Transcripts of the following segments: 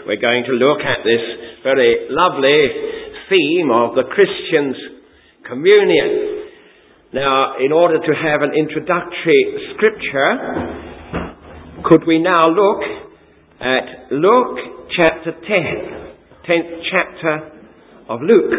we're going to look at this very lovely theme of the Christian's communion. Now, in order to have an introductory scripture, could we now look at Luke chapter 10th chapter of Luke.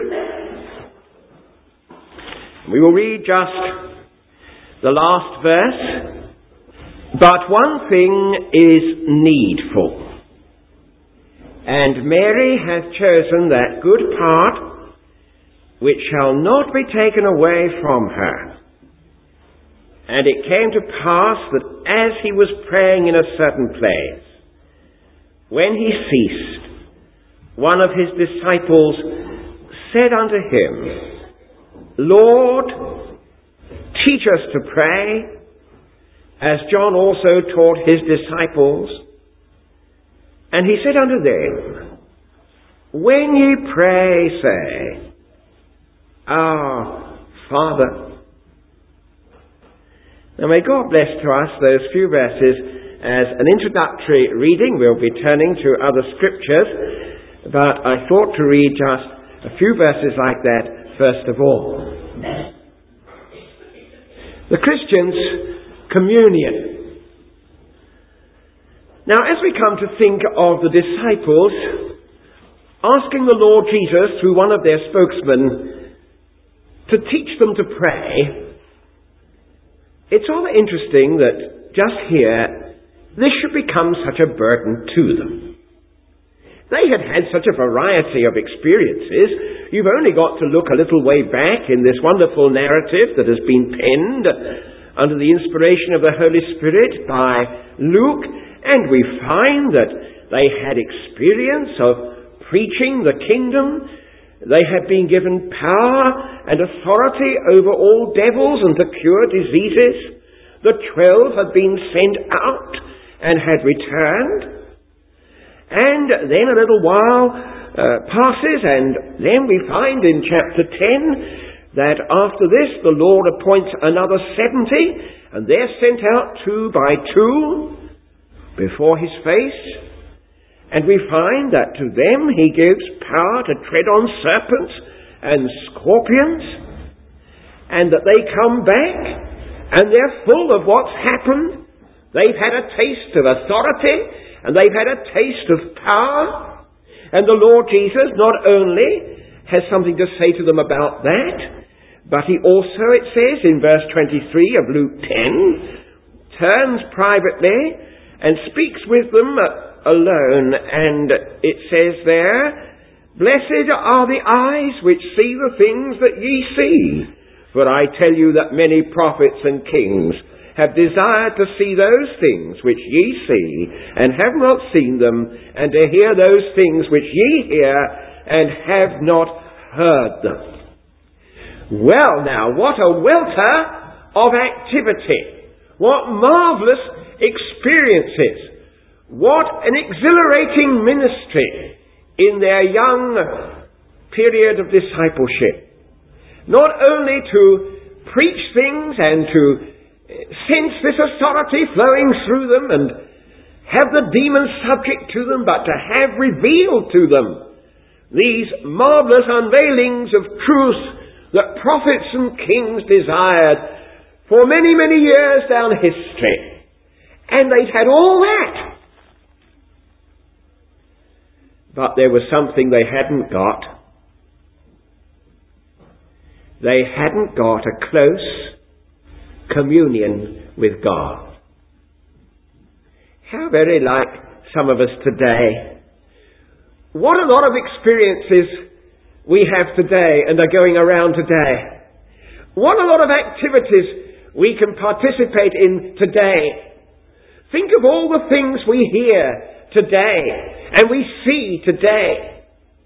We will read just the last verse. But one thing is needful, and Mary hath chosen that good part which shall not be taken away from her. And it came to pass that as he was praying in a certain place, when he ceased, one of his disciples said unto him, Lord, teach us to pray, as John also taught his disciples. And he said unto them, when ye pray, say, Our Father. Now may God bless to us those few verses as an introductory reading. We'll be turning to other scriptures, but I thought to read just a few verses like that first of all. The Christian's communion. Now, as we come to think of the disciples asking the Lord Jesus through one of their spokesmen to teach them to pray, it's rather interesting that just here this should become such a burden to them. They had had such a variety of experiences. You've only got to look a little way back in this wonderful narrative that has been penned under the inspiration of the Holy Spirit by Luke, and we find that they had experience of preaching the kingdom. They had been given power and authority over all devils and to cure diseases. The 12 had been sent out and had returned. And then a little while passes, and then we find in chapter 10 that after this the Lord appoints another 70, and they're sent out 2 by 2 before his face. And we find that to them he gives power to tread on serpents and scorpions, and that they come back and they're full of what's happened. They've had a taste of authority, and they've had a taste of power. And the Lord Jesus not only has something to say to them about that, but he also, it says in verse 23 of Luke 10, turns privately and speaks with them alone. And it says there, Blessed are the eyes which see the things that ye see. For I tell you that many prophets and kings have desired to see those things which ye see, and have not seen them, and to hear those things which ye hear, and have not heard them. Well now, what a welter of activity. What marvellous experiences. What an exhilarating ministry in their young period of discipleship. Not only to preach things and to sense this authority flowing through them and have the demons subject to them, but to have revealed to them these marvellous unveilings of truth that prophets and kings desired for many, many years down history. And they'd had all that. But there was something they hadn't got. They hadn't got a close communion with God. How very like some of us today. What a lot of experiences we have today and are going around today. What a lot of activities we can participate in today. Think of all the things we hear today and we see today.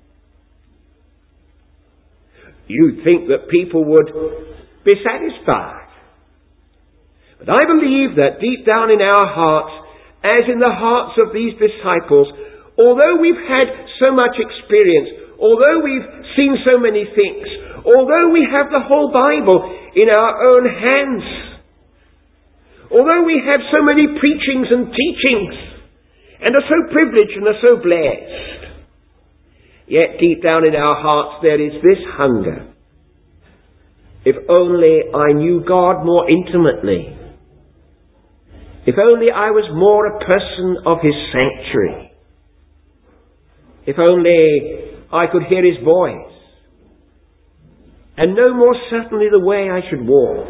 You'd think that people would be satisfied. But I believe that deep down in our hearts, as in the hearts of these disciples, although we've had so much experience, although we've seen so many things, although we have the whole Bible in our own hands, although we have so many preachings and teachings, and are so privileged and are so blessed. Yet deep down in our hearts there is this hunger. If only I knew God more intimately. If only I was more a person of His sanctuary. If only I could hear His voice and know more certainly the way I should walk.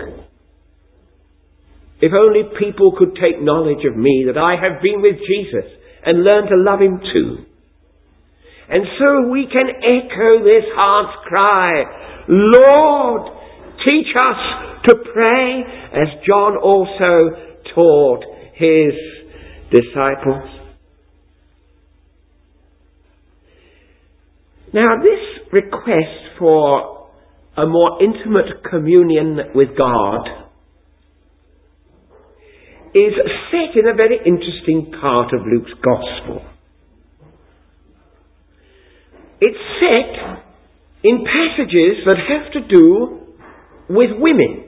If only people could take knowledge of me that I have been with Jesus and learn to love Him too. And so we can echo this heart's cry, Lord, teach us to pray, as John also taught his disciples. Now, this request for a more intimate communion with God is set in a very interesting part of Luke's Gospel. It's set in passages that have to do with women.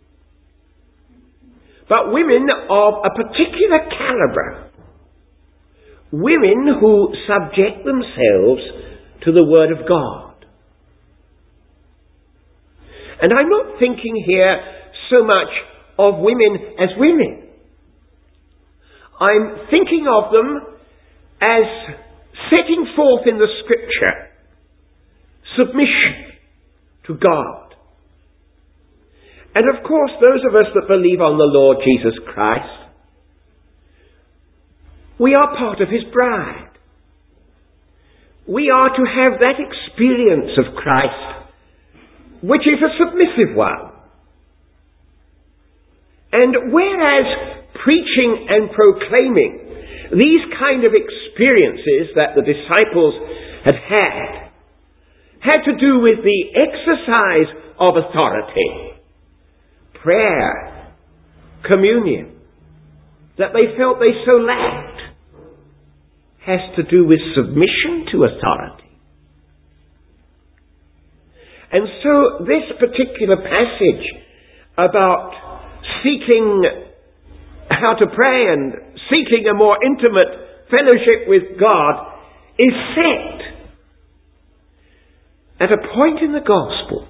But women of a particular caliber. Women who subject themselves to the Word of God. And I'm not thinking here so much of women as women. I'm thinking of them as setting forth in the Scripture submission to God. And of course, those of us that believe on the Lord Jesus Christ, we are part of His bride. We are to have that experience of Christ, which is a submissive one. And whereas preaching and proclaiming these kind of experiences that the disciples had to do with the exercise of authority, prayer, communion, that they felt they so lacked, has to do with submission to authority. And so this particular passage about seeking how to pray and seeking a more intimate fellowship with God is set at a point in the Gospel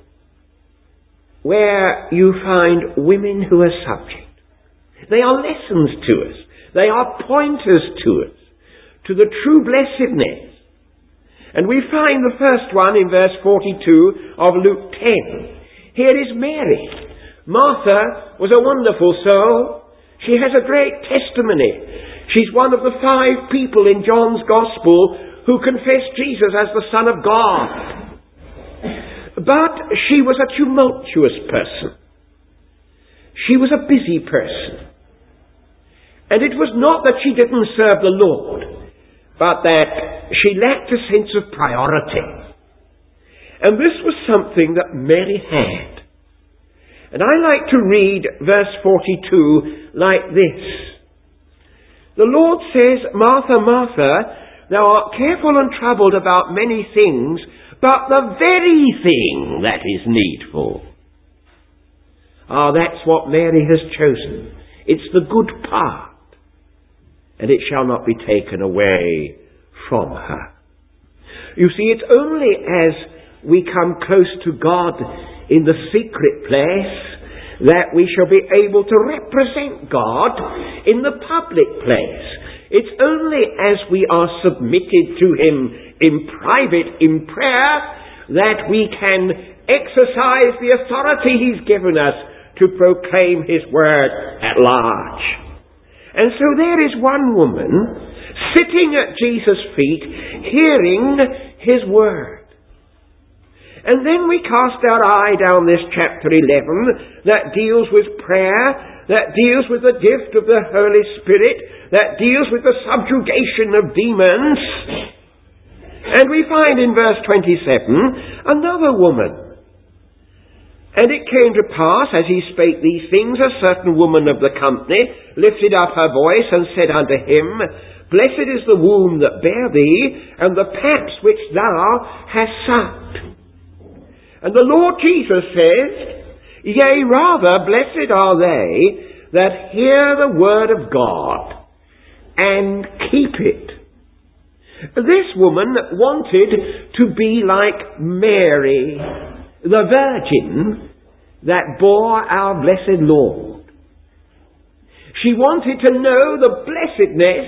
where you find women who are subject. They are lessons to us. They are pointers to us, to the true blessedness. And we find the first one in verse 42 of Luke 10. Here is Mary. Martha was a wonderful soul. She has a great testimony. She's one of the 5 people in John's Gospel who confessed Jesus as the Son of God. But she was a tumultuous person. She was a busy person. And it was not that she didn't serve the Lord, but that she lacked a sense of priority. And this was something that Mary had. And I like to read verse 42 like this. The Lord says, Martha, Martha, thou art careful and troubled about many things, but the very thing that is needful. That's what Mary has chosen. It's the good part. And it shall not be taken away from her. You see, it's only as we come close to God in the secret place that we shall be able to represent God in the public place. It's only as we are submitted to Him in private, in prayer, that we can exercise the authority He's given us to proclaim His word at large. And so there is one woman sitting at Jesus' feet, hearing His word. And then we cast our eye down this chapter 11 that deals with prayer, that deals with the gift of the Holy Spirit, that deals with the subjugation of demons. And we find in verse 27 another woman. And it came to pass, as he spake these things, a certain woman of the company lifted up her voice and said unto him, Blessed is the womb that bare thee, and the paps which thou hast sucked. And the Lord Jesus says, Yea, rather, blessed are they that hear the word of God, and keep it. This woman wanted to be like Mary, the Virgin that bore our blessed Lord. She wanted to know the blessedness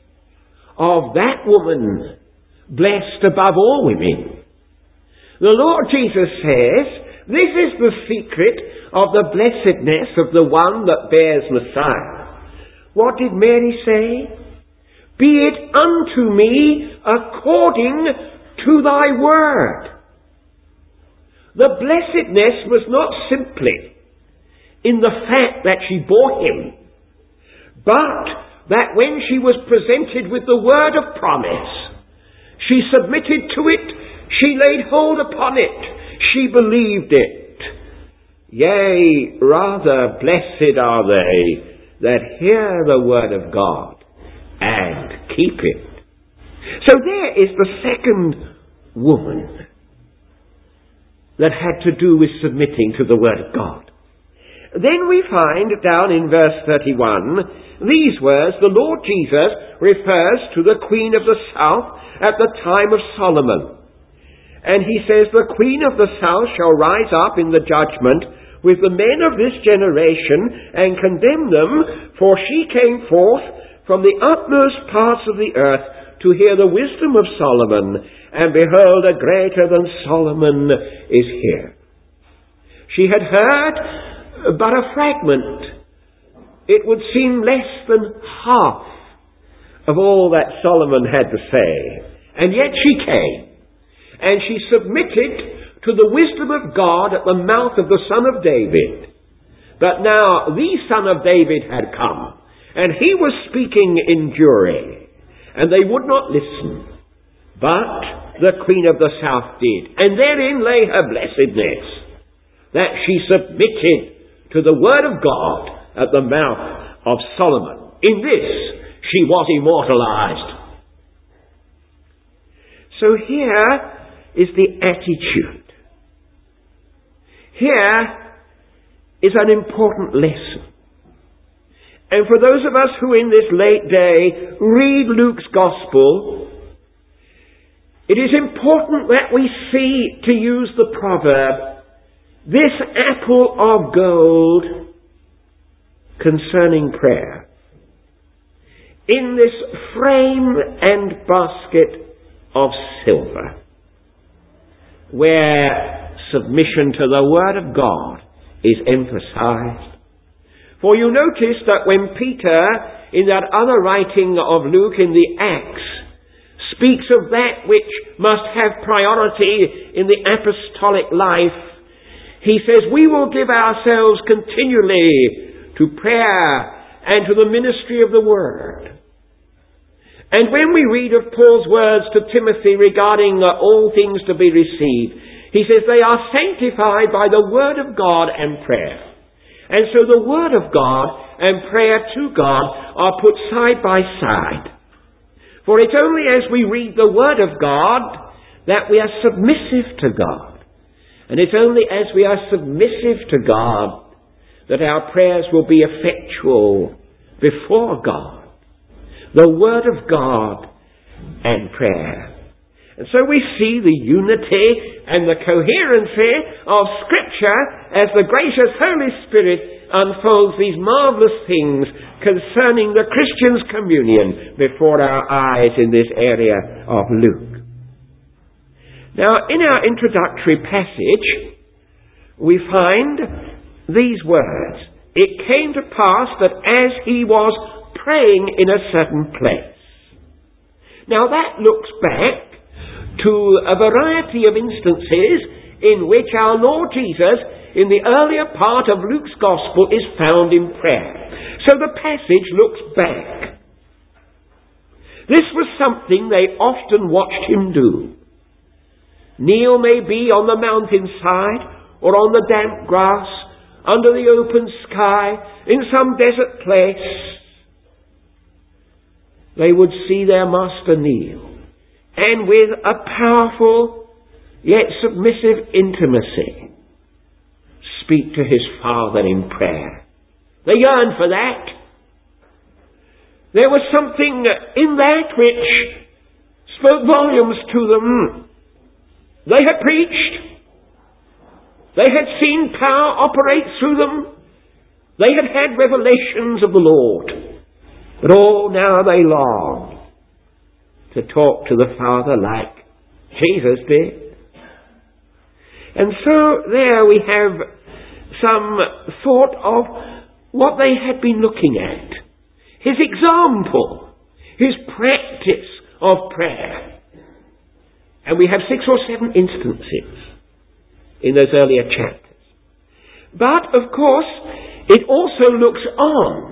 of that woman, blessed above all women. The Lord Jesus says, this is the secret of the blessedness of the one that bears Messiah. What did Mary say? Be it unto me according to thy word. The blessedness was not simply in the fact that she bore him, but that when she was presented with the word of promise, she submitted to it, she laid hold upon it, she believed it. Yea, rather blessed are they that hear the word of God and keep it. So there is the second woman that had to do with submitting to the word of God. Then we find down in verse 31 these words. The Lord Jesus refers to the queen of the south at the time of Solomon. And he says, the queen of the south shall rise up in the judgment with the men of this generation and condemn them, for she came forth from the utmost parts of the earth to hear the wisdom of Solomon, and behold, a greater than Solomon is here. She had heard but a fragment. It would seem less than half of all that Solomon had to say. And yet she came, and she submitted to the wisdom of God at the mouth of the Son of David. But now the Son of David had come, and he was speaking in jury, and they would not listen. But the Queen of the South did, and therein lay her blessedness, that she submitted to the word of God at the mouth of Solomon. In this she was immortalized. So here is the attitude. Here is an important lesson. And for those of us who in this late day read Luke's Gospel, it is important that we see, to use the proverb, this apple of gold concerning prayer in this frame and basket of silver, where submission to the Word of God is emphasized. For you notice that when Peter, in that other writing of Luke in the Acts, speaks of that which must have priority in the apostolic life, he says, we will give ourselves continually to prayer and to the ministry of the Word. And when we read of Paul's words to Timothy regarding all things to be received, he says they are sanctified by the Word of God and prayer. And so the Word of God and prayer to God are put side by side. For it's only as we read the Word of God that we are submissive to God. And it's only as we are submissive to God that our prayers will be effectual before God. The Word of God and prayer. And so we see the unity and the coherency of Scripture as the gracious Holy Spirit unfolds these marvelous things concerning the Christian's communion before our eyes in this area of Luke. Now, in our introductory passage, we find these words. It came to pass that as he was praying in a certain place. Now that looks back to a variety of instances in which our Lord Jesus, in the earlier part of Luke's Gospel, is found in prayer. So the passage looks back. This was something they often watched him do. Kneel maybe on the mountainside, or on the damp grass, under the open sky, in some desert place. They would see their master kneel, and with a powerful yet submissive intimacy speak to his Father in prayer. They yearn for that. There was something in that which spoke volumes to them. They had preached. They had seen power operate through them. They had had revelations of the Lord. But now they long to talk to the Father like Jesus did. And so there we have some thought of what they had been looking at. His example, his practice of prayer. And we have 6 or 7 instances in those earlier chapters. But, of course, it also looks on.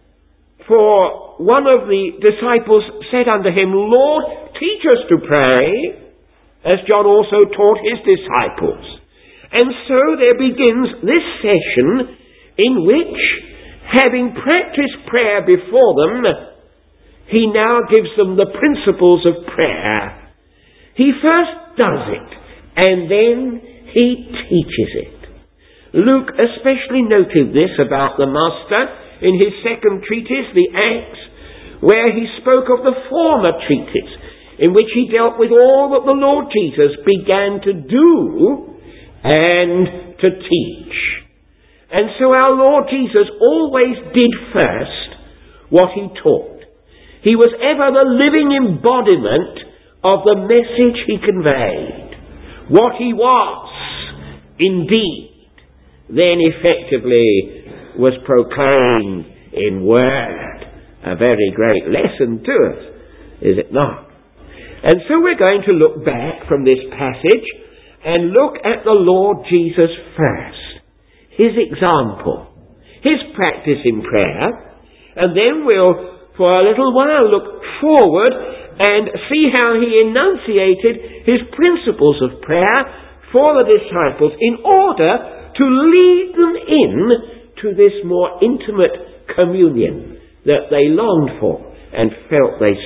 For one of the disciples said unto him, Lord, teach us to pray, as John also taught his disciples. And so there begins this session in which, having practiced prayer before them, he now gives them the principles of prayer. He first does it, and then he teaches it. Luke especially noted this about the Master in his second treatise, the Acts, where he spoke of the former treatise, in which he dealt with all that the Lord Jesus began to do and to teach. And so our Lord Jesus always did first what he taught. He was ever the living embodiment of the message he conveyed. What he was, indeed, then effectively was proclaimed in word. A very great lesson to us, is it not? And so we're going to look back from this passage and look at the Lord Jesus first. His example, his practice in prayer, and then we'll, for a little while, look forward and see how he enunciated his principles of prayer for the disciples in order to lead them in to this more intimate communion that they longed for and felt they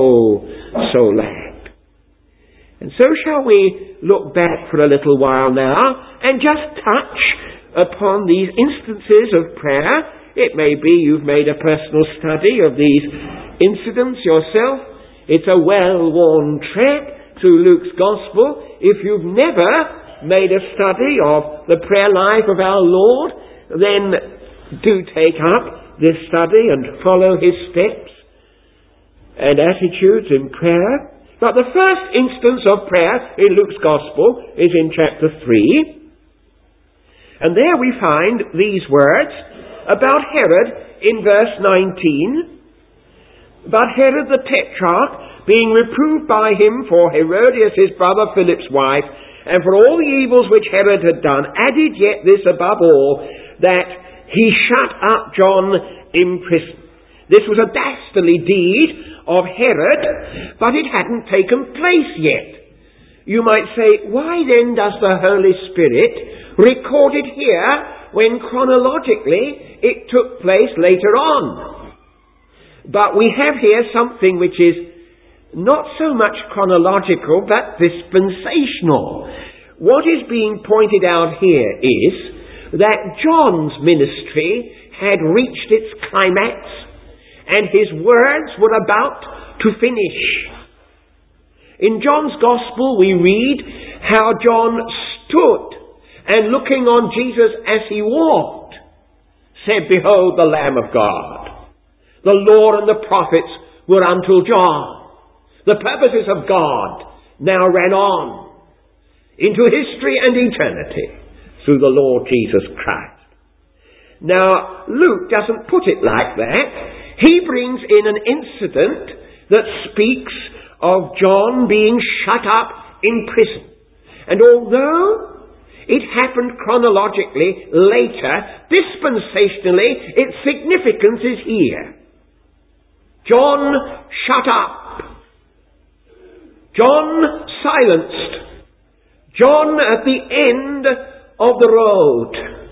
so lacked. And so shall we look back for a little while now and just touch upon these instances of prayer. It may be you've made a personal study of these incidents yourself. It's a well-worn trek through Luke's Gospel. If you've never made a study of the prayer life of our Lord, then do take up this study and follow his steps and attitudes in prayer. But the first instance of prayer in Luke's Gospel is in chapter 3. And there we find these words about Herod in verse 19. But Herod the Tetrarch, being reproved by him for Herodias his brother Philip's wife, and for all the evils which Herod had done, added yet this above all, that he shut up John in prison. This was a dastardly deed of Herod, but it hadn't taken place yet. You might say, why then does the Holy Spirit record it here when chronologically it took place later on? But we have here something which is not so much chronological but dispensational. What is being pointed out here is that John's ministry had reached its climax and his words were about to finish. In John's Gospel we read how John stood and looking on Jesus as he walked, said, Behold the Lamb of God. The law and the prophets were until John. The purposes of God now ran on into history and eternity through the Lord Jesus Christ. Now, Luke doesn't put it like that. He brings in an incident that speaks of John being shut up in prison. And although it happened chronologically later, dispensationally, its significance is here. John shut up. John silenced. John at the end of the road.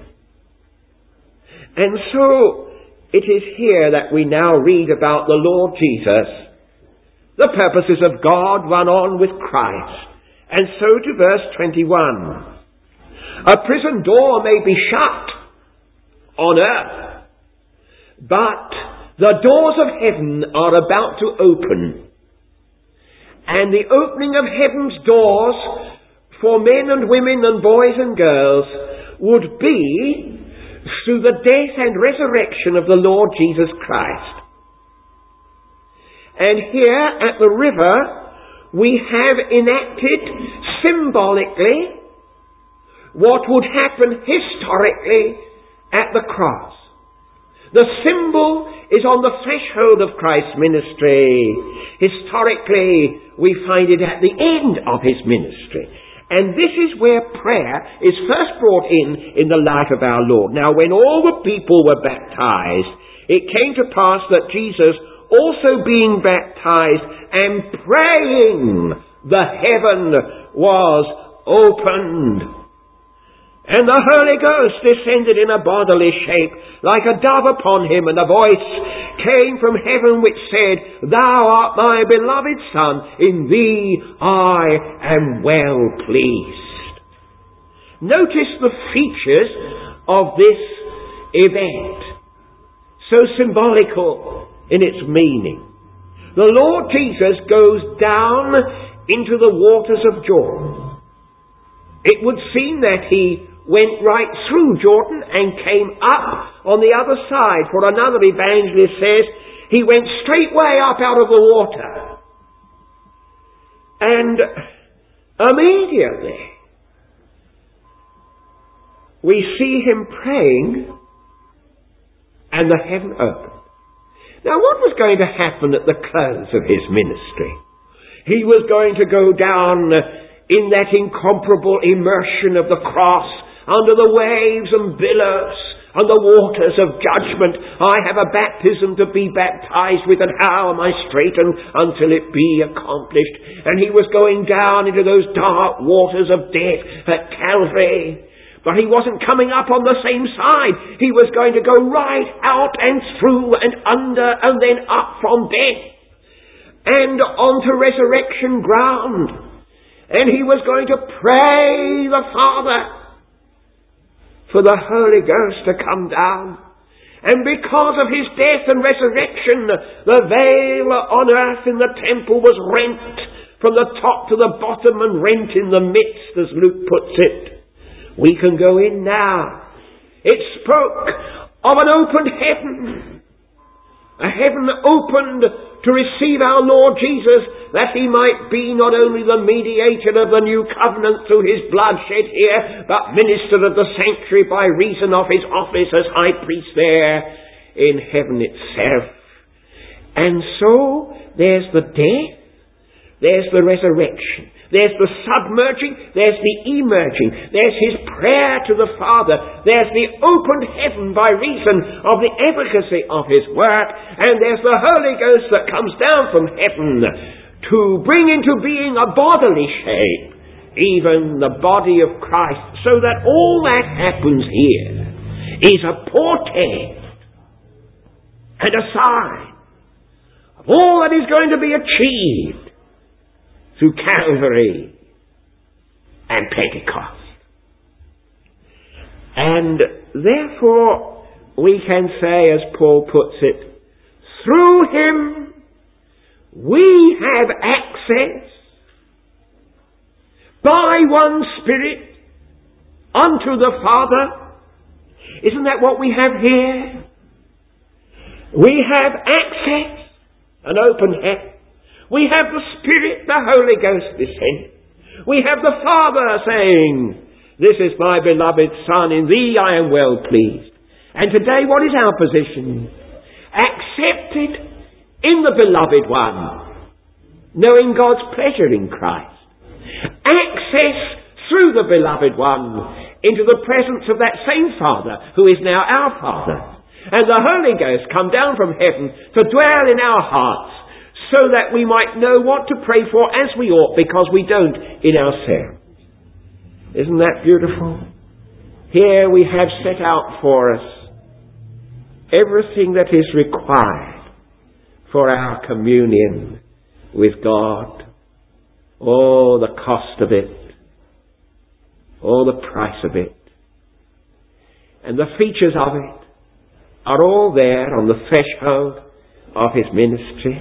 And so it is here that we now read about the Lord Jesus. The purposes of God run on with Christ. And so to verse 21. A prison door may be shut on earth, but The doors of heaven are about to open. And the opening of heaven's doors for men and women and boys and girls would be through the death and resurrection of the Lord Jesus Christ. And here at the river, we have enacted symbolically what would happen historically at the cross. The symbol is on the threshold of Christ's ministry. Historically, we find it at the end of his ministry. And this is where prayer is first brought in the life of our Lord. Now, when all the people were baptized, it came to pass that Jesus, also being baptized and praying, the heaven was opened. And the Holy Ghost descended in a bodily shape, like a dove upon him, and a voice came from heaven which said, Thou art my beloved Son, in thee I am well pleased. Notice the features of this event, so symbolical in its meaning. The Lord Jesus goes down into the waters of Jordan. It would seem that he went right through Jordan and came up on the other side. For another evangelist says he went straightway up out of the water. And immediately we see him praying and the heaven opened. Now, what was going to happen at the close of his ministry? He was going to go down in that incomparable immersion of the cross, under the waves and billows and the waters of judgment. I have a baptism to be baptized with, and how am I straitened until it be accomplished? And he was going down into those dark waters of death at Calvary. But he wasn't coming up on the same side. He was going to go right out and through and under and then up from death and onto resurrection ground. And he was going to pray the Father for the Holy Ghost to come down. And because of his death and resurrection, the veil on earth in the temple was rent from the top to the bottom and rent in the midst, as Luke puts it. We can go in now. It spoke of an opened heaven. A heaven opened to receive our Lord Jesus, that he might be not only the mediator of the new covenant through his blood shed here, but minister of the sanctuary by reason of his office as high priest there in heaven itself. And so there's the death, there's the resurrection, there's the submerging, there's the emerging, there's his prayer to the Father, there's the opened heaven by reason of the efficacy of his work, and there's the Holy Ghost that comes down from heaven to bring into being a bodily shape, even the body of Christ, so that all that happens here is a portent and a sign of all that is going to be achieved through Calvary and Pentecost. And therefore, we can say, as Paul puts it, through him we have access by one Spirit unto the Father. Isn't that what we have here? We have access, an open heaven. We have the Spirit, the Holy Ghost descending. We have the Father saying, This is my beloved Son, in thee I am well pleased. And today, what is our position? Accepted in the beloved one, knowing God's pleasure in Christ. Access through the beloved one into the presence of that same Father, who is now our Father. And the Holy Ghost come down from heaven to dwell in our hearts, so that we might know what to pray for as we ought, because we don't in ourselves. Isn't that beautiful? Here we have set out for us everything that is required for our communion with God. Oh, the cost of it. Oh, the price of it. And the features of it are all there on the threshold of his ministry.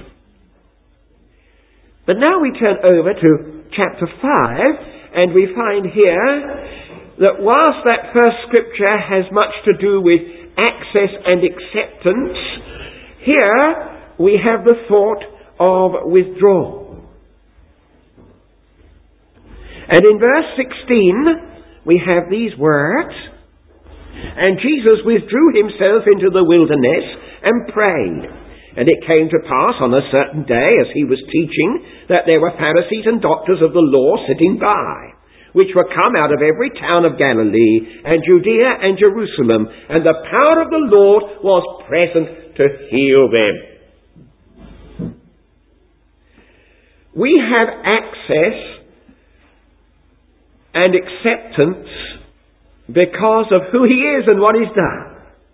But now we turn over to chapter 5, and we find here that whilst that first scripture has much to do with access and acceptance, here we have the thought of withdrawal. And in verse 16, we have these words, "And Jesus withdrew himself into the wilderness and prayed. And it came to pass on a certain day, as he was teaching, that there were Pharisees and doctors of the law sitting by, which were come out of every town of Galilee, and Judea and Jerusalem, and the power of the Lord was present to heal them." We have access and acceptance because of who he is and what he's done.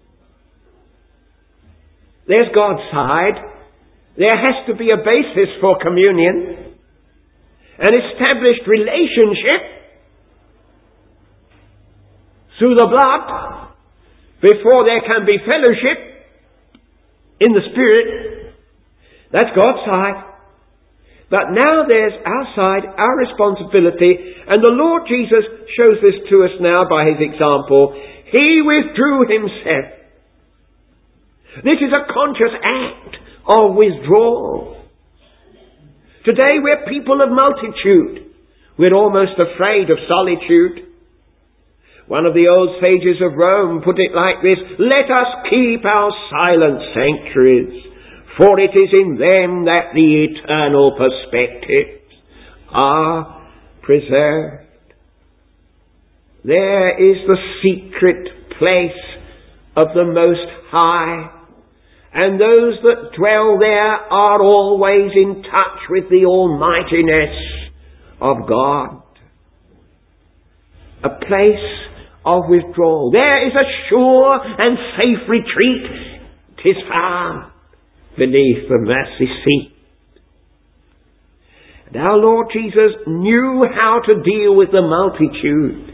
There's God's side. There has to be a basis for communion, an established relationship through the blood before there can be fellowship in the Spirit. That's God's side. But now there's our side, our responsibility, and the Lord Jesus shows this to us now by his example. He withdrew himself. This is a conscious act of withdrawal. Today we're people of multitude. We're almost afraid of solitude. One of the old sages of Rome put it like this: "Let us keep our silent sanctuaries, for it is in them that the eternal perspectives are preserved." There is the secret place of the Most High, and those that dwell there are always in touch with the almightiness of God. A place of withdrawal. There is a sure and safe retreat. 'Tis found beneath the mercy seat. And our Lord Jesus knew how to deal with the multitude.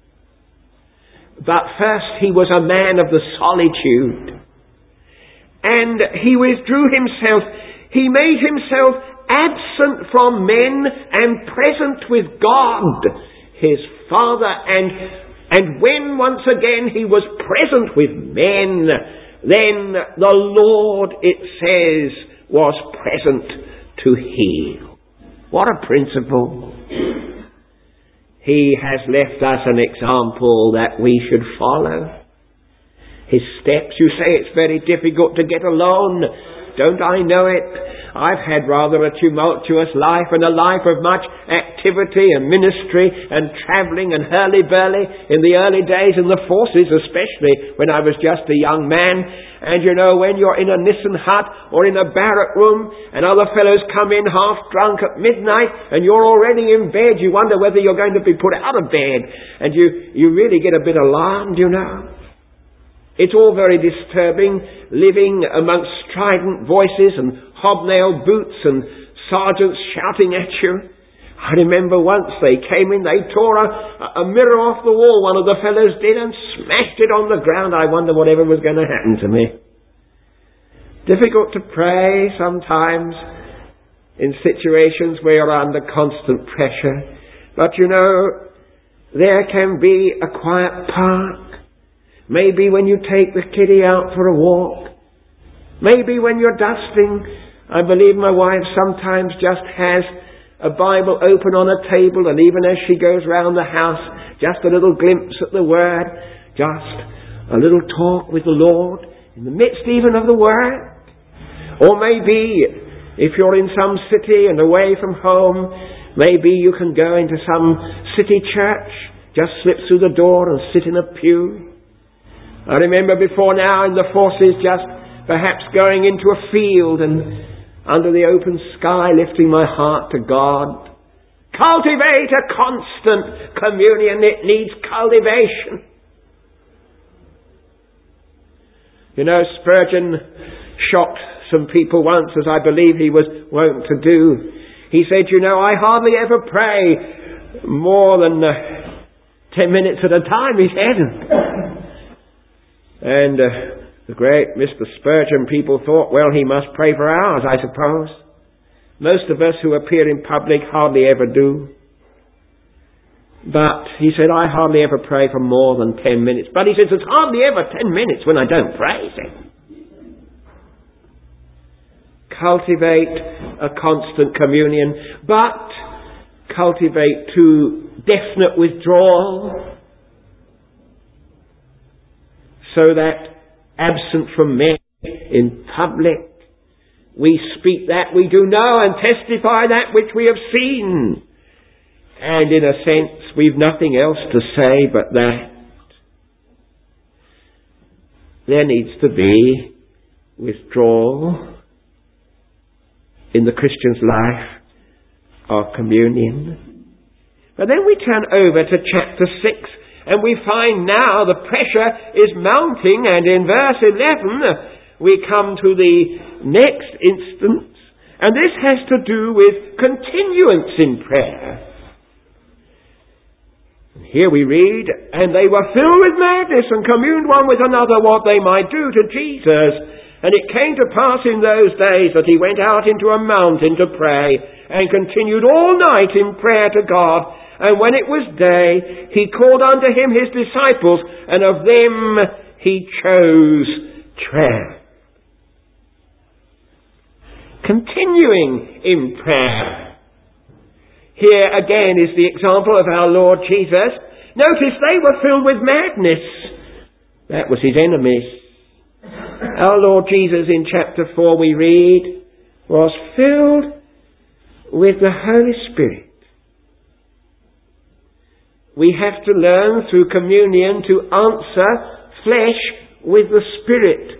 But first he was a man of the solitude. And he withdrew himself. He made himself absent from men and present with God, his Father. And when once again he was present with men, then the Lord, it says, was present to heal. What a principle. He has left us an example that we should follow. His steps. You say it's very difficult to get alone. Don't I know it? I've had rather a tumultuous life, and a life of much activity and ministry and travelling and hurly-burly in the early days in the forces, especially when I was just a young man. And you know, when you're in a Nissen hut or in a barrack room and other fellows come in half drunk at midnight and you're already in bed, you wonder whether you're going to be put out of bed. And you really get a bit alarmed, you know. It's all very disturbing, living amongst strident voices and hobnail boots and sergeants shouting at you. I remember once they came in, they tore a mirror off the wall, one of the fellows did, and smashed it on the ground. I wonder whatever was going to happen to me. Difficult to pray sometimes in situations where you're under constant pressure. But you know, there can be a quiet park. Maybe when you take the kiddie out for a walk. Maybe when you're dusting. I believe my wife sometimes just has a Bible open on a table, and even as she goes round the house, just a little glimpse at the Word, just a little talk with the Lord, in the midst even of the Word. Or maybe, if you're in some city and away from home, maybe you can go into some city church, just slip through the door and sit in a pew. I remember before now in the forces just perhaps going into a field and under the open sky lifting my heart to God. Cultivate a constant communion. It needs cultivation. You know, Spurgeon shocked some people once, as I believe he was wont to do. He said, you know, I hardly ever pray more than 10 minutes at a time, he said. And The great Mr. Spurgeon, people thought, well, he must pray for hours, I suppose. Most of us who appear in public hardly ever do. But he said, I hardly ever pray for more than 10 minutes. But he says, it's hardly ever 10 minutes when I don't pray. Cultivate a constant communion, but cultivate too definite withdrawal, so that absent from men in public, we speak that we do know and testify that which we have seen. And in a sense, we've nothing else to say but that. There needs to be withdrawal in the Christian's life of communion. But then we turn over to chapter 6, and we find now the pressure is mounting, and in verse 11 we come to the next instance, and this has to do with continuance in prayer. Here we read, and they were filled with madness and communed one with another what they might do to Jesus. And it came to pass in those days that he went out into a mountain to pray, and continued all night in prayer to God. And when it was day, he called unto him his disciples, and of them he chose 12. Continuing in prayer. Here again is the example of our Lord Jesus. Notice they were filled with madness. That was his enemies. Our Lord Jesus in chapter 4 we read, was filled with the Holy Spirit. We have to learn through communion to answer flesh with the Spirit.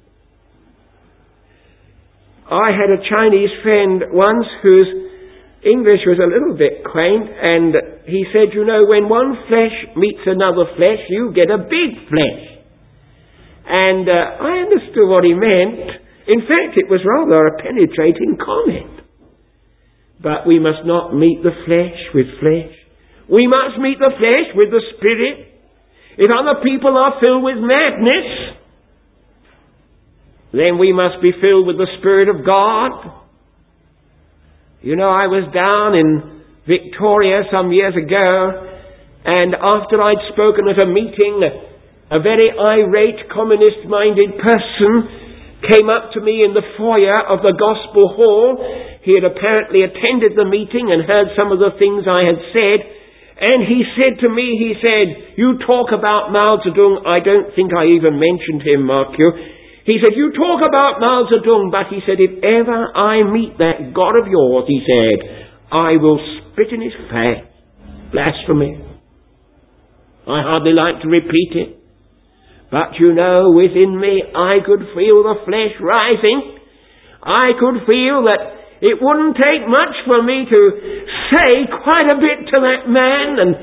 I had a Chinese friend once whose English was a little bit quaint, and he said, you know, when one flesh meets another flesh, you get a big flesh. And I understood what he meant. In fact, it was rather a penetrating comment. But we must not meet the flesh with flesh. We must meet the flesh with the Spirit. If other people are filled with madness, then we must be filled with the Spirit of God. You know, I was down in Victoria some years ago, and after I'd spoken at a meeting, a very irate, communist-minded person came up to me in the foyer of the Gospel Hall. He had apparently attended the meeting and heard some of the things I had said, and he said to me, you talk about Mao Zedong. I don't think I even mentioned him, mark you. He said, you talk about Mao Zedong, but he said, if ever I meet that God of yours, he said, I will spit in his face. Blasphemy. I hardly like to repeat it. But you know, within me, I could feel the flesh rising. I could feel that it wouldn't take much for me to say quite a bit to that man. And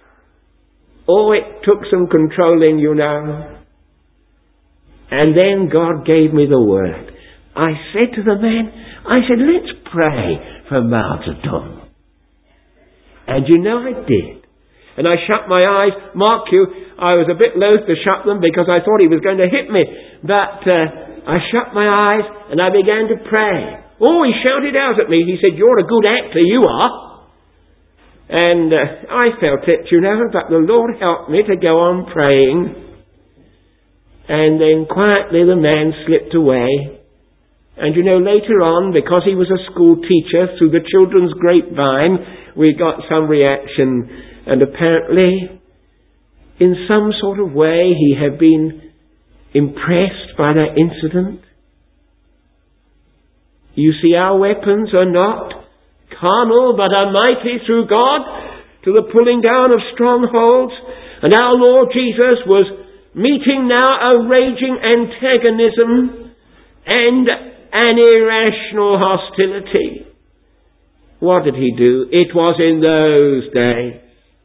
it took some controlling, you know. And then God gave me the word. I said to the man, let's pray for Mao Zedong. And you know I did. And I shut my eyes. Mark you, I was a bit loath to shut them because I thought he was going to hit me. But I shut my eyes and I began to pray. He shouted out at me. He said, you're a good actor, you are. And I felt it, you know, but the Lord helped me to go on praying. And then quietly the man slipped away. And you know, later on, because he was a school teacher, through the children's grapevine, we got some reaction. And apparently, in some sort of way, he had been impressed by that incident. You see, our weapons are not carnal, but are mighty through God to the pulling down of strongholds. And our Lord Jesus was meeting now a raging antagonism and an irrational hostility. What did he do? It was in those days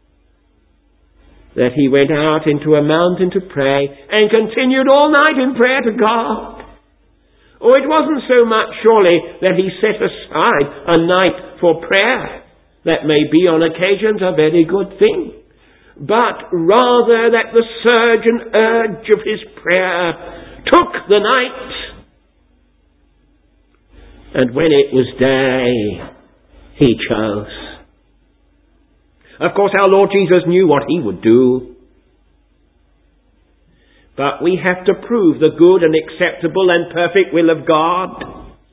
that he went out into a mountain to pray and continued all night in prayer to God. It wasn't so much, surely, that he set aside a night for prayer. That may be on occasions a very good thing. But rather that the surge and urge of his prayer took the night, and when it was day, he chose. Of course, our Lord Jesus knew what he would do. But we have to prove the good and acceptable and perfect will of God.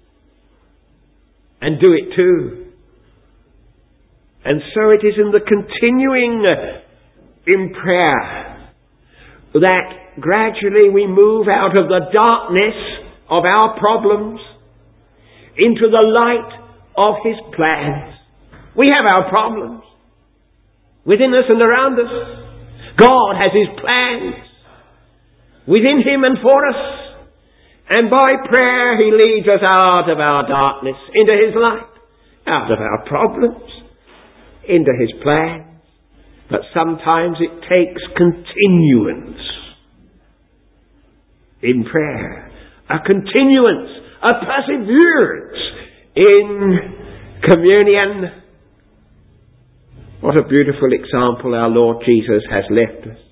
And do it too. And so it is in the continuing in prayer that gradually we move out of the darkness of our problems into the light of his plans. We have our problems within us and around us. God has his plans within him and for us. And by prayer he leads us out of our darkness into his light, out of our problems into his plans. But sometimes it takes continuance in prayer, a continuance, a perseverance in communion. What a beautiful example our Lord Jesus has left us.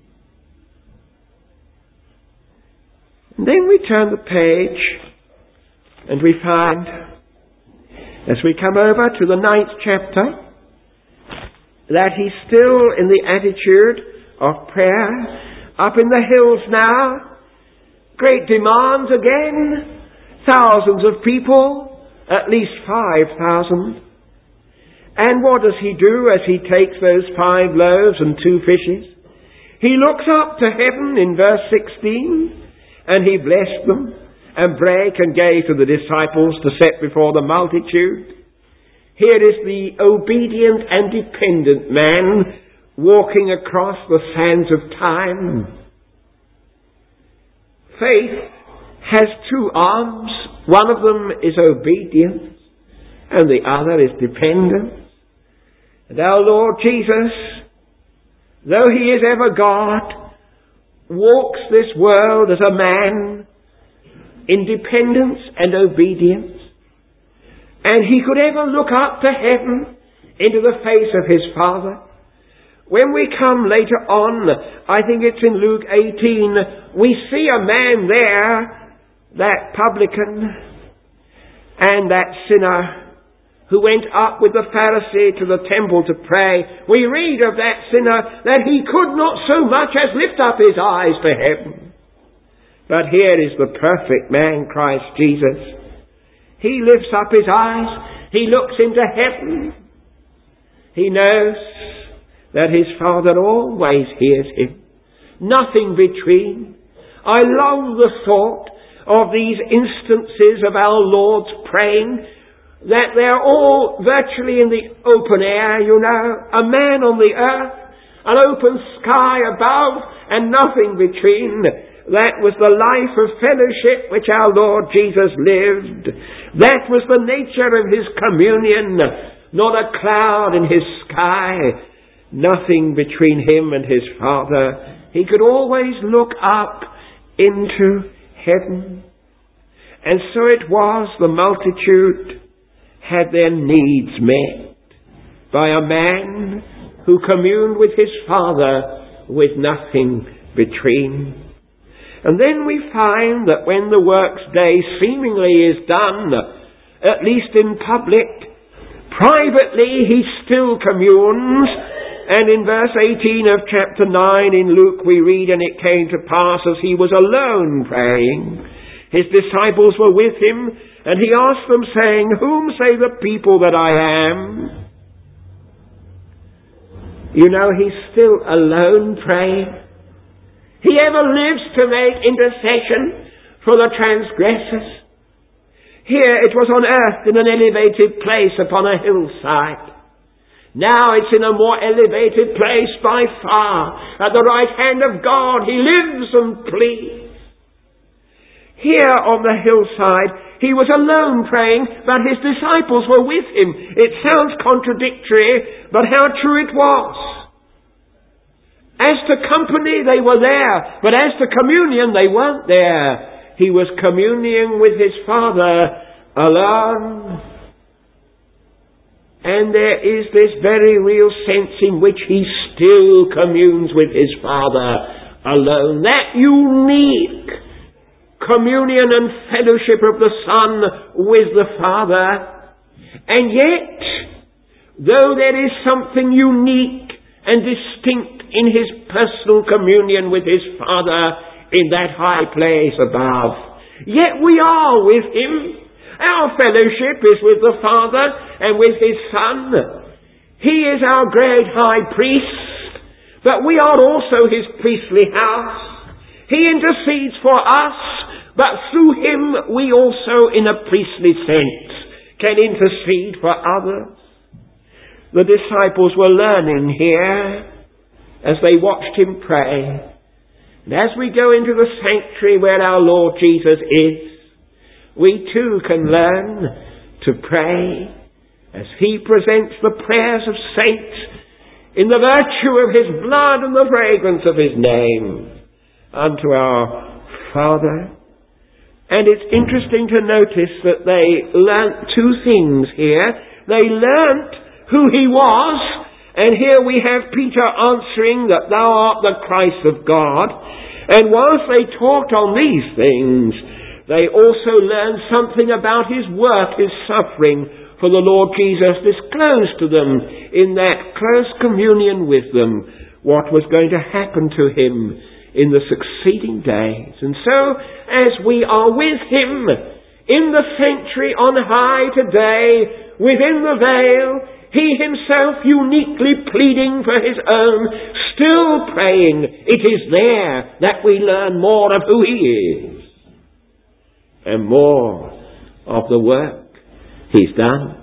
And then we turn the page and we find, as we come over to the 9th chapter, that he's still in the attitude of prayer, up in the hills now, great demands again, thousands of people, at least 5,000. And what does he do as he takes those 5 loaves and 2 fishes? He looks up to heaven in verse 16, and he blessed them, and brake and gave to the disciples to set before the multitude. Here is the obedient and dependent man walking across the sands of time. Faith has 2 arms. One of them is obedience, and the other is dependence. And our Lord Jesus, though he is ever God, walks this world as a man in dependence and obedience. And he could ever look up to heaven into the face of his Father. When we come later on, I think it's in Luke 18, we see a man there, that publican and that sinner who went up with the Pharisee to the temple to pray. We read of that sinner that he could not so much as lift up his eyes to heaven. But here is the perfect man, Christ Jesus. He lifts up his eyes. He looks into heaven. He knows that his Father always hears him. Nothing between. I love the thought of these instances of our Lord's praying, that they're all virtually in the open air, you know. A man on the earth, an open sky above, and nothing between. That was the life of fellowship which our Lord Jesus lived. That was the nature of his communion. Not a cloud in his sky. Nothing between him and his Father. He could always look up into heaven. And so it was the multitude had their needs met by a man who communed with his Father with nothing between. And then we find that when the works day seemingly is done, at least in public, privately he still communes. And in verse 18 of chapter 9 in Luke we read, and it came to pass as he was alone praying, his disciples were with him, and he asked them, saying, Whom say the people that I am? You know, he's still alone praying. He ever lives to make intercession for the transgressors. Here it was on earth in an elevated place upon a hillside. Now it's in a more elevated place by far. At the right hand of God he lives and pleads. Here on the hillside he was alone praying, but his disciples were with him. It sounds contradictory, but how true it was. As to company, they were there, but as to communion, they weren't there. He was communing with his Father alone. And there is this very real sense in which he still communes with his Father alone. That unique communion and fellowship of the Son with the Father. And yet, though there is something unique and distinct in his personal communion with his Father in that high place above, yet we are with him. Our fellowship is with the Father and with his Son. He is our great high priest, but we are also his priestly house. He intercedes for us, but through him we also, in a priestly sense, can intercede for others. The disciples were learning here as they watched him pray. And as we go into the sanctuary where our Lord Jesus is, we too can learn to pray as he presents the prayers of saints in the virtue of his blood and the fragrance of his name unto our Father. And it's interesting to notice that they learnt two things here. They learnt who he was, and here we have Peter answering that thou art the Christ of God. And whilst they talked on these things, they also learned something about his work, his suffering for the Lord Jesus, disclosed to them in that close communion with them what was going to happen to him in the succeeding days. And so, as we are with him in the sanctuary on high today, within the veil, he himself uniquely pleading for his own, still praying, it is there that we learn more of who he is and more of the work he's done.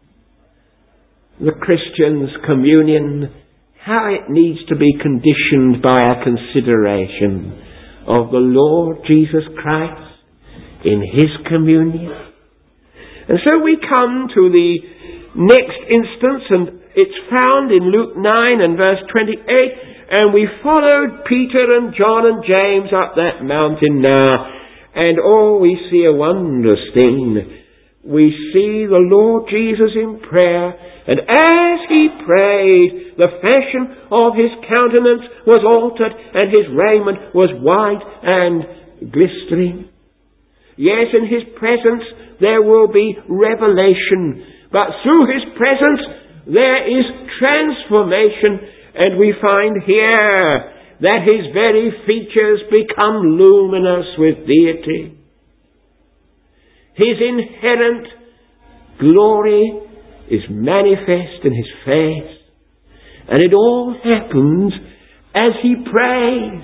The Christian's communion, how it needs to be conditioned by a consideration of the Lord Jesus Christ in his communion. And so we come to the next instance, and it's found in Luke 9 and verse 28, and we followed Peter and John and James up that mountain now, and we see a wondrous thing. We see the Lord Jesus in prayer, and as he prayed, the fashion of his countenance was altered, and his raiment was white and glistering. Yes, in his presence there will be revelation, but through his presence there is transformation, and we find here that his very features become luminous with deity. His inherent glory is manifest in his face, and it all happens as he prays.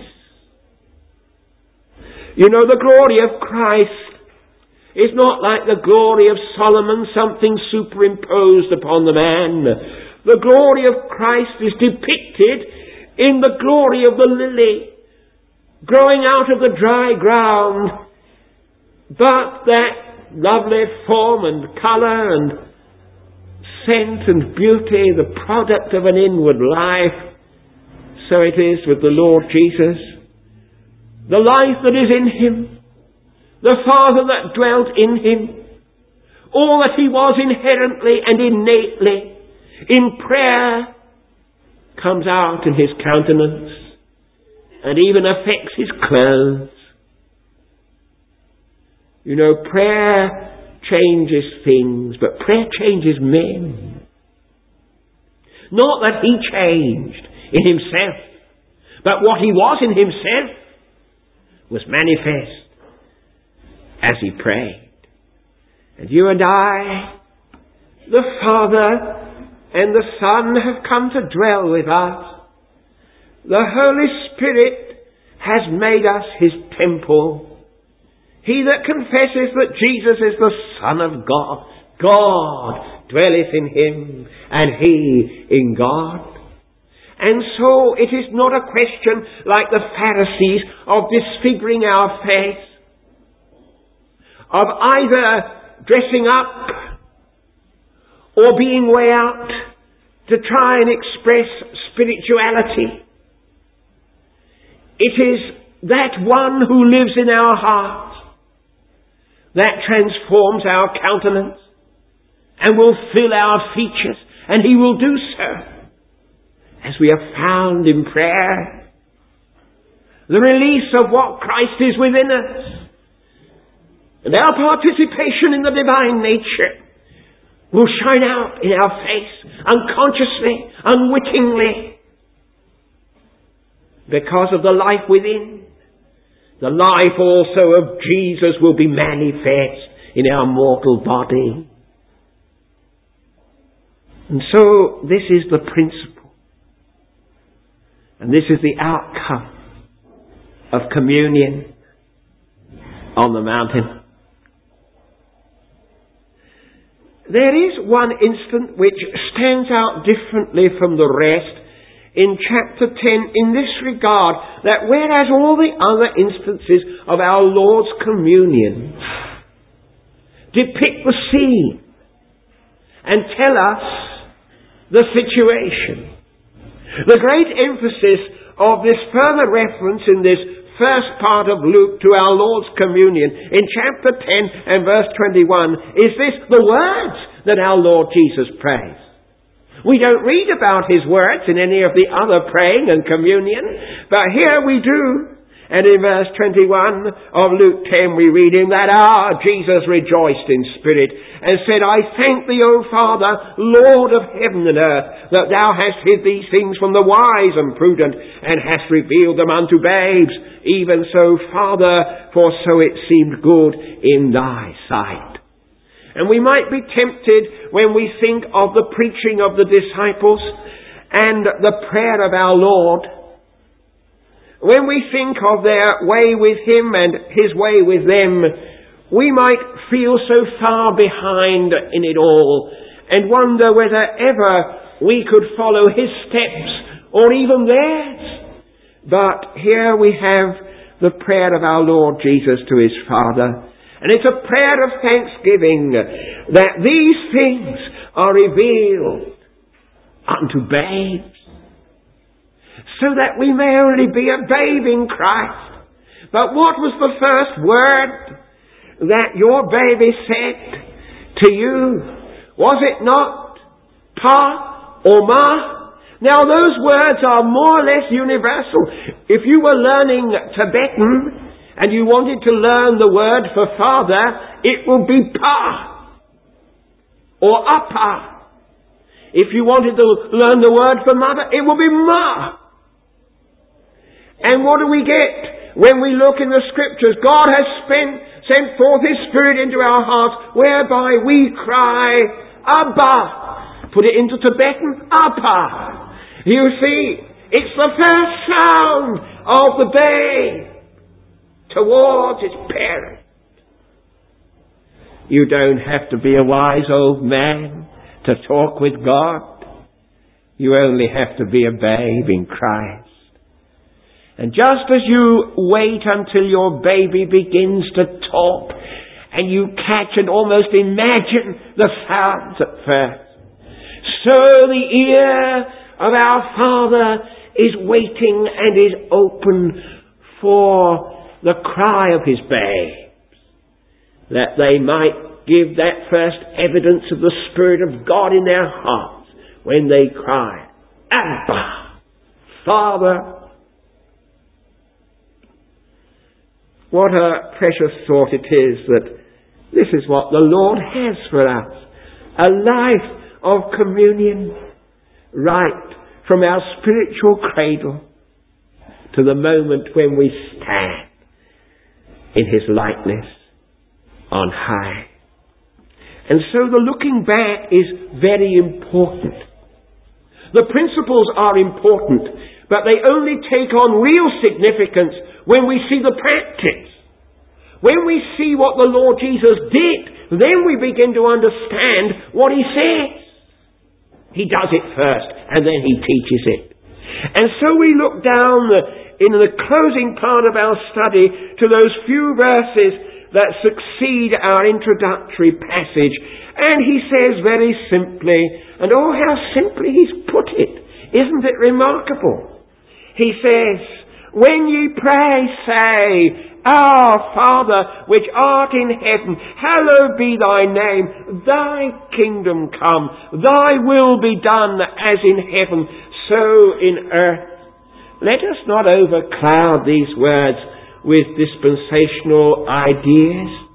You know, the glory of Christ is not like the glory of Solomon, something superimposed upon the man. The glory of Christ is depicted in the glory of the lily, growing out of the dry ground. But that lovely form and colour and scent and beauty, the product of an inward life, so it is with the Lord Jesus. The life that is in him, the Father that dwelt in him, all that he was inherently and innately in prayer comes out in his countenance and even affects his clothes. You know, prayer changes things, but prayer changes men. Not that he changed in himself, but what he was in himself was manifest as he prayed. And you and I, the Father and the Son have come to dwell with us. The Holy Spirit has made us his temple. He that confesses that Jesus is the Son of God, God dwelleth in him, and he in God. And so it is not a question like the Pharisees of disfiguring our face, of either dressing up or being way out to try and express spirituality. It is that one who lives in our heart that transforms our countenance and will fill our features, and he will do so as we are found in prayer. The release of what Christ is within us And our participation in the divine nature will shine out in our face, unconsciously, unwittingly, because of the life within. The life also of Jesus will be manifest in our mortal body. And so this is the principle. And this is the outcome of communion on the mountain. There is one instant which stands out differently from the rest in chapter 10 in this regard, that whereas all the other instances of our Lord's communion depict the scene and tell us the situation, the great emphasis of this further reference in this first part of Luke to our Lord's communion in chapter 10 and verse 21 is this: the words that our Lord Jesus prays. We don't read about his words in any of the other praying and communion, but here we do. And in verse 21 of Luke 10 we read him that Jesus rejoiced in spirit and said, I thank thee, O Father, Lord of heaven and earth, that thou hast hid these things from the wise and prudent and hast revealed them unto babes. Even so, Father, for so it seemed good in thy sight. And we might be tempted when we think of the preaching of the disciples and the prayer of our Lord, when we think of their way with him and his way with them, we might feel so far behind in it all and wonder whether ever we could follow his steps or even theirs. But here we have the prayer of our Lord Jesus to his Father. And it's a prayer of thanksgiving that these things are revealed unto babes, so that we may only be a babe in Christ. But what was the first word that your baby said to you? Was it not Pa or Ma? Now those words are more or less universal. If you were learning Tibetan and you wanted to learn the word for father, it will be Pa or Appa. If you wanted to learn the word for mother, it will be Ma. And what do we get when we look in the scriptures? God has sent forth his Spirit into our hearts, whereby we cry, Abba. Put it into Tibetan, Appa. You see, it's the first sound of the babe towards its parent. You don't have to be a wise old man to talk with God. You only have to be a babe in Christ. And just as you wait until your baby begins to talk and you catch and almost imagine the sounds at first, so the ear of our Father is waiting and is open for the cry of his babes, that they might give that first evidence of the Spirit of God in their hearts when they cry, Abba, Father. What a precious thought it is that this is what the Lord has for us. A life of communion, right from our spiritual cradle to the moment when we stand in his likeness on high. And so the looking back is very important. The principles are important, but they only take on real significance when we see the practice. When we see what the Lord Jesus did, then we begin to understand what he says. He does it first, and then he teaches it. And so we look down in the closing part of our study to those few verses that succeed our introductory passage. And he says very simply, and oh how simply he's put it, isn't it remarkable? He says, when ye pray, say, Our Father, which art in heaven, hallowed be thy name. Thy kingdom come. Thy will be done as in heaven, so in earth. Let us not overcloud these words with dispensational ideas.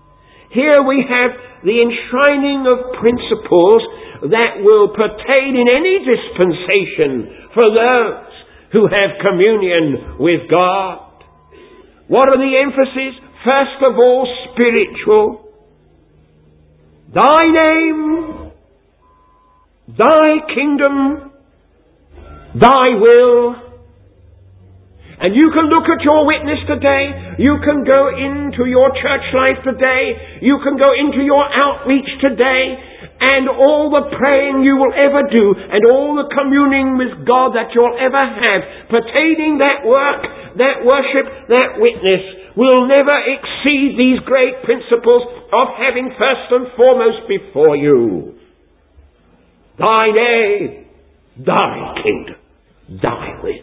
Here we have the enshrining of principles that will pertain in any dispensation for those who have communion with God. What are the emphases? First of all, spiritual. Thy name, thy kingdom, thy will. And you can look at your witness today. You can go into your church life today. You can go into your outreach today. And all the praying you will ever do, and all the communing with God that you'll ever have, pertaining that work, that worship, that witness, will never exceed these great principles of having first and foremost before you thy name, thy kingdom, thy will.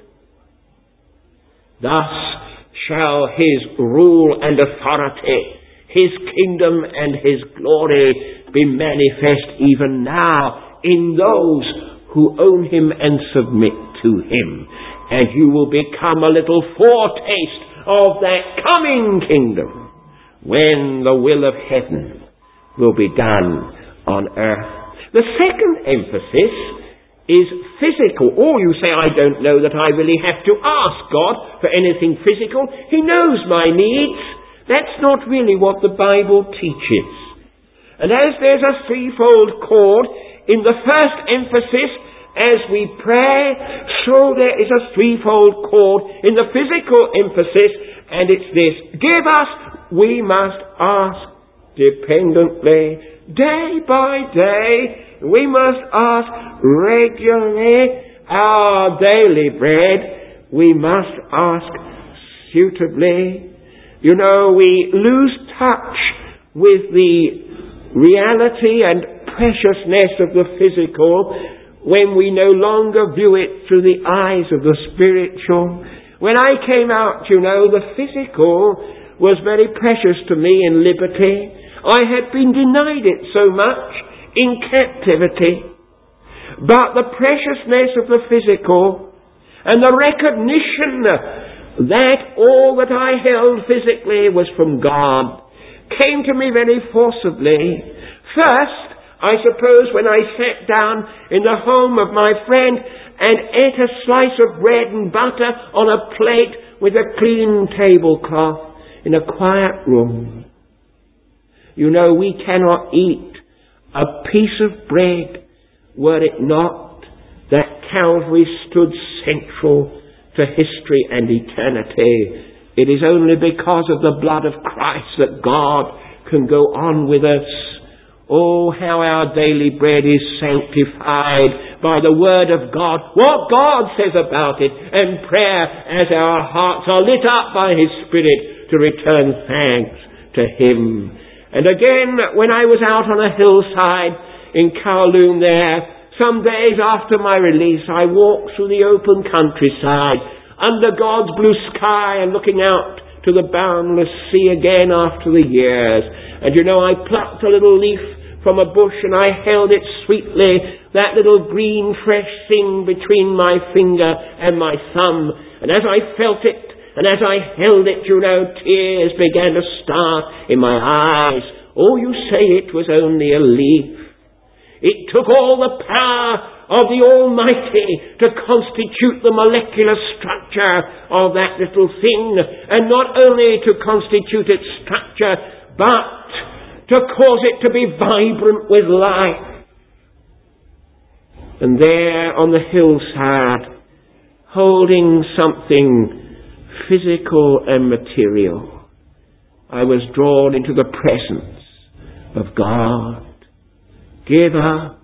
Thus shall his rule and authority, his kingdom and his glory be manifest even now in those who own him and submit to him. And you will become a little foretaste of that coming kingdom when the will of heaven will be done on earth. The second emphasis is physical. Or you say, I don't know that I really have to ask God for anything physical. He knows my needs. That's not really what the Bible teaches. And as there's a threefold chord in the first emphasis as we pray, so there is a threefold chord in the physical emphasis, and it's this: give us, we must ask dependently, day by day. We must ask regularly our daily bread. We must ask suitably. You know, we lose touch with the reality and preciousness of the physical when we no longer view it through the eyes of the spiritual. When I came out, you know, the physical was very precious to me in liberty. I had been denied it so much in captivity. But the preciousness of the physical and the recognition that all that I held physically was from God came to me very forcibly. First, I suppose, when I sat down in the home of my friend and ate a slice of bread and butter on a plate with a clean tablecloth in a quiet room. You know, we cannot eat a piece of bread were it not that Calvary stood central to history and eternity. It is only because of the blood of Christ that God can go on with us. Oh, how our daily bread is sanctified by the Word of God, what God says about it, and prayer as our hearts are lit up by His Spirit to return thanks to Him. And again, when I was out on a hillside in Kowloon there, some days after my release, I walked through the open countryside under God's blue sky and looking out to the boundless sea again after the years. And you know, I plucked a little leaf from a bush and I held it sweetly, that little green fresh thing between my finger and my thumb. And as I felt it, and as I held it, you know, tears began to start in my eyes. Oh, you say it was only a leaf. It took all the power of the Almighty to constitute the molecular structure of that little thing, and not only to constitute its structure, but to cause it to be vibrant with life. And there on the hillside, holding something physical and material, I was drawn into the presence of God. Give us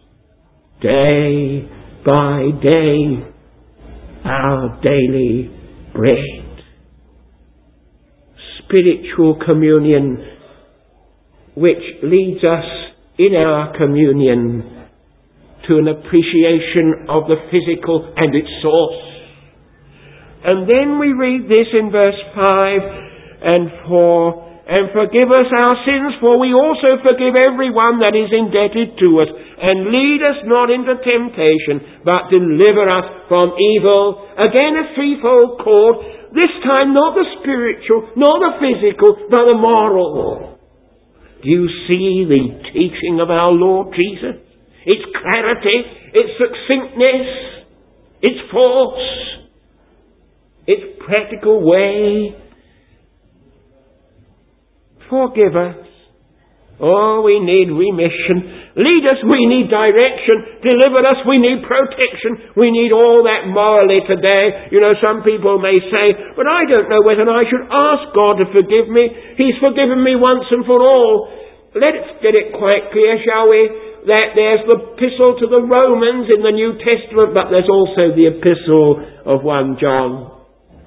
day by day our daily bread. Spiritual communion, which leads us in our communion to an appreciation of the physical and its source. And then we read this in verse 5 and 4, and forgive us our sins, for we also forgive everyone that is indebted to us. And lead us not into temptation, but deliver us from evil. Again, a threefold chord, this time not the spiritual, not the physical, but the moral. Do you see the teaching of our Lord Jesus? Its clarity, its succinctness, its force, its practical way. Forgive us. Oh, we need remission. Lead us, we need direction. Deliver us, we need protection. We need all that morally today. You know, some people may say, but I don't know whether I should ask God to forgive me. He's forgiven me once and for all. Let's get it quite clear, shall we? That there's the epistle to the Romans in the New Testament, but there's also the epistle of 1 John.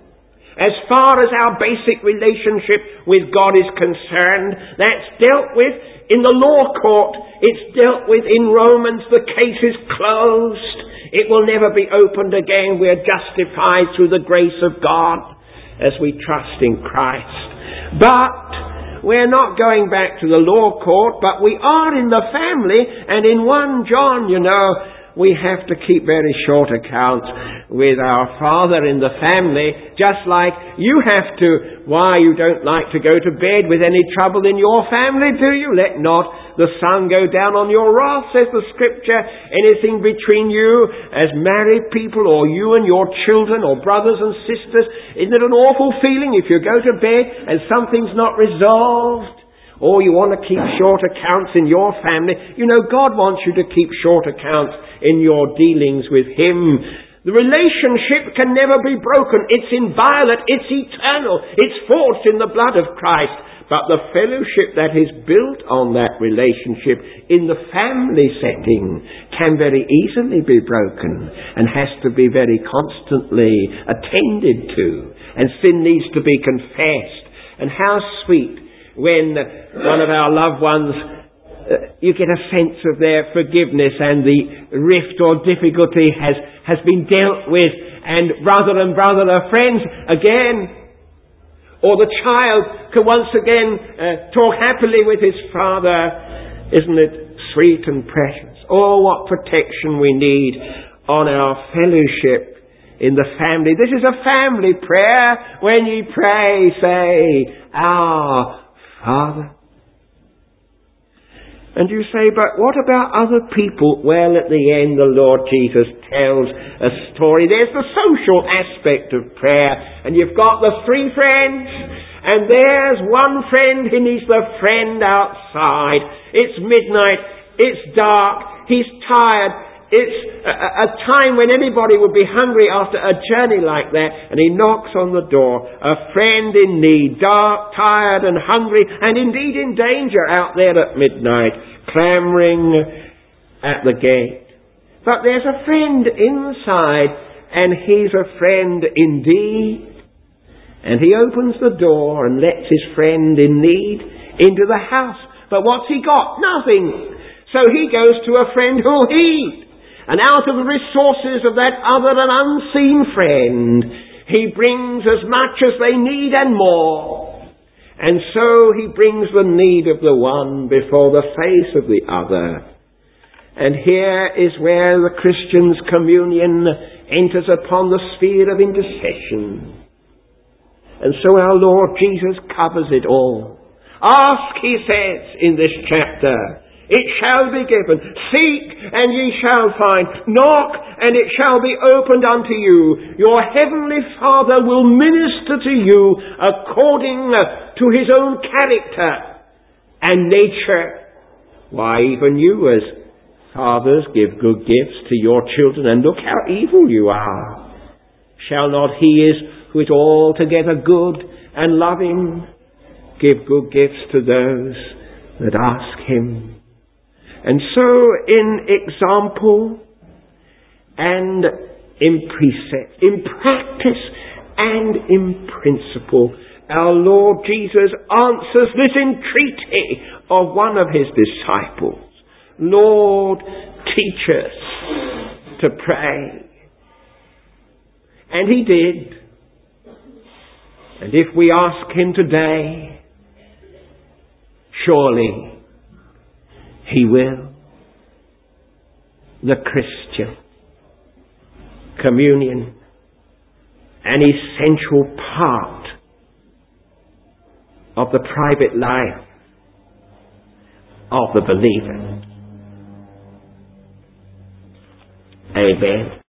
As far as our basic relationship with God is concerned, that's dealt with in the law court. It's dealt with in Romans. The case is closed. It will never be opened again. We're justified through the grace of God as we trust in Christ. But we're not going back to the law court, but we are in the family. And in 1 John, you know, we have to keep very short accounts with our Father in the family, just like you have to. Why, you don't like to go to bed with any trouble in your family, do you? Let not the sun go down on your wrath, says the Scripture. Anything between you as married people, or you and your children, or brothers and sisters, isn't it an awful feeling if you go to bed and something's not resolved? Or you want to keep short accounts in your family. You know, God wants you to keep short accounts in your dealings with Him. The relationship can never be broken. It's inviolate. It's eternal. It's forged in the blood of Christ. But the fellowship that is built on that relationship in the family setting can very easily be broken and has to be very constantly attended to. And sin needs to be confessed. And how sweet when one of our loved ones, you get a sense of their forgiveness and the rift or difficulty has been dealt with, and brother are friends again. Or the child can once again talk happily with his father. Isn't it sweet and precious? Oh, what protection we need on our fellowship in the family. This is a family prayer. When ye pray, say, Our Father. And you say, but what about other people? Well, at the end, the Lord Jesus tells a story. There's the social aspect of prayer. And you've got the three friends. And there's one friend, and he's the friend outside. It's midnight. It's dark. He's tired. It's a time when anybody would be hungry after a journey like that. And he knocks on the door. A friend in need, dark, tired and hungry, and indeed in danger out there at midnight, clamouring at the gate. But there's a friend inside, and he's a friend indeed. And he opens the door and lets his friend in need into the house. But what's he got? Nothing. So he goes to a friend who'll heed. And out of the resources of that other and unseen friend, he brings as much as they need and more. And so he brings the need of the one before the face of the other. And here is where the Christian's communion enters upon the sphere of intercession. And so our Lord Jesus covers it all. Ask, he says in this chapter, it shall be given. Seek, and ye shall find. Knock, and it shall be opened unto you. Your heavenly Father will minister to you according to his own character and nature. Why, even you as fathers give good gifts to your children, and look how evil you are. Shall not he who is altogether good and loving give good gifts to those that ask him? And so in example and in precept, in practice and in principle, our Lord Jesus answers this entreaty of one of his disciples. Lord, teach us to pray. And he did. And if we ask him today, surely he will. The Christian communion, an essential part of the private life of the believer. Amen.